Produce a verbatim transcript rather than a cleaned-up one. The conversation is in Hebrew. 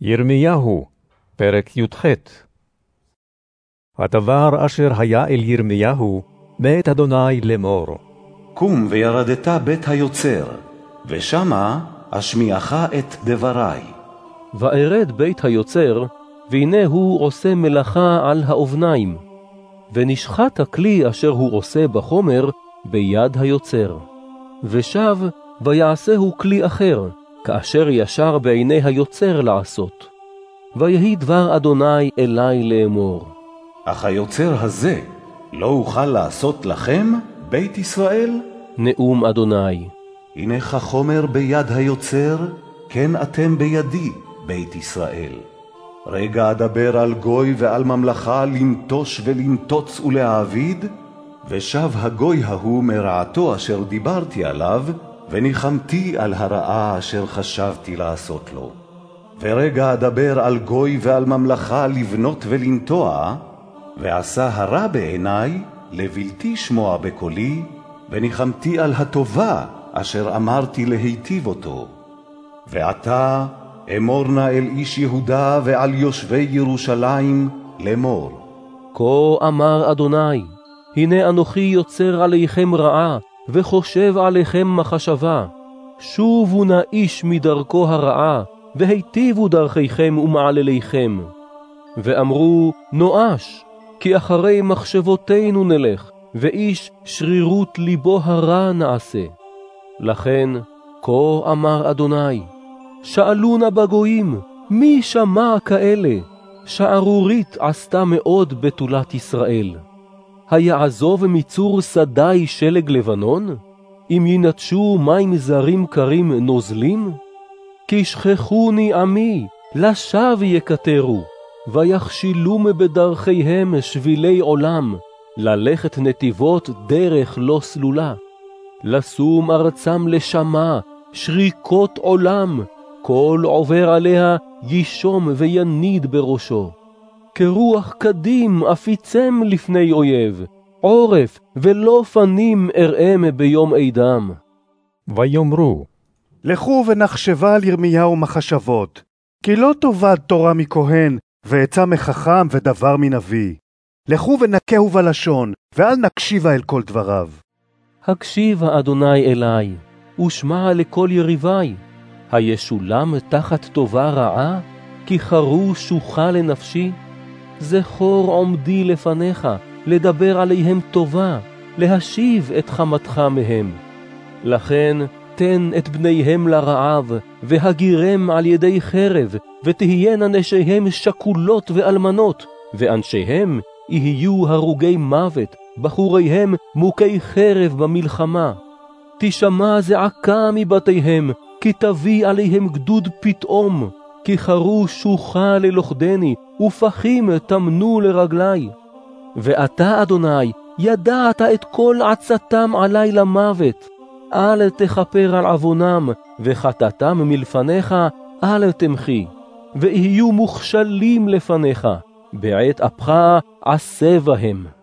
ירמיהו, פרק י"ח. הדבר אשר היה אל ירמיהו, מאת אדוני לאמור. קום וירדת בית היוצר, ושמה אשמיעך את דברי. וארד בית היוצר, והנה הוא עושה מלאכה על האובניים, ונשחט הכלי אשר הוא עושה בחומר ביד היוצר. ושב ויעשהו כלי אחר, כאשר ישר בעיני היוצר לעשות. ויהי דבר אדוני אלי לאמור. אך היוצר הזה לא אוכל לעשות לכם, בית ישראל? נאום אדוני. הנה כחומר ביד היוצר, כן אתם בידי, בית ישראל. רגע אדבר על גוי ועל ממלכה לנטוש ולנטוץ ולהעביד, ושב הגוי ההוא מרעתו אשר דיברתי עליו, וניחמתי על הרעה אשר חשבתי לעשות לו. ורגע אדבר על גוי ועל ממלכה לבנות ולנטוע, ועשה הרע בעיני לבלתי שמוע בקולי, וניחמתי על הטובה אשר אמרתי להיטיב אותו. ועתה אמור נא אל איש יהודה ועל יושבי ירושלים לאמור. כה אמר אדוני, הנה אנוכי יוצר עליכם רעה, וחושב עליכם מחשבה. שובו נא איש מדרכו הרעה, והיטיבו דרכיכם ומעלליכם. ואמרו, נואש, כי אחרי מחשבותינו נלך, ואיש שרירות ליבו הרע נעשה. לכן, כה אמר אדוני, שאלו נא בגויים, מי שמע כאלה? שערורית עשתה מאוד בתולת ישראל. היעזוב מצור שדי שלג לבנון? אם ינטשו מים זרים קרים נוזלים? כי שכחוני עמי, לשווא יקטרו, ויחשילום בדרכיהם שבילי עולם, ללכת נתיבות דרך לא סלולה. לשום ארצם לשמה, שריקות עולם, כל עובר עליה ישום ויניד בראשו. כרוח קדים אפיצם לפני אויב, עורף ולא פנים אראם ביום עידם. ויאמרו, לכו ונחשבה על ירמיהו מחשבות, כי לא תאבד תורה מכהן, ועצה מחכם ודבר מנביא. לכו ונקהו בלשון, ואל נקשיבה אל כל דבריו. הקשיבה אדוני אלי, ושמע לכל יריבי. הישולם תחת טובה רעה, כי חרו שוחה לנפשי. זכור עומדי לפניך, לדבר עליהם טובה, להשיב את חמתך מהם. לכן תן את בניהם לרעב, והגירם על ידי חרב, ותהיינה נשיהם שקולות ואלמנות, ואנשיהם יהיו הרוגי מוות, בחוריהם מוכי חרב במלחמה. תשמע זעקה מבתיהם, כי תביא עליהם גדוד פתאום, כי חרו שוחה ללוכדני, ופחים תמנו לרגלי. ואתה, אדוני, ידעת את כל עצתם עלי למוות. אל תכפר על עוונם, וחטאתם מלפניך אל תמחי. ויהיו מוכשלים לפניך, בעת אפך עשה בהם.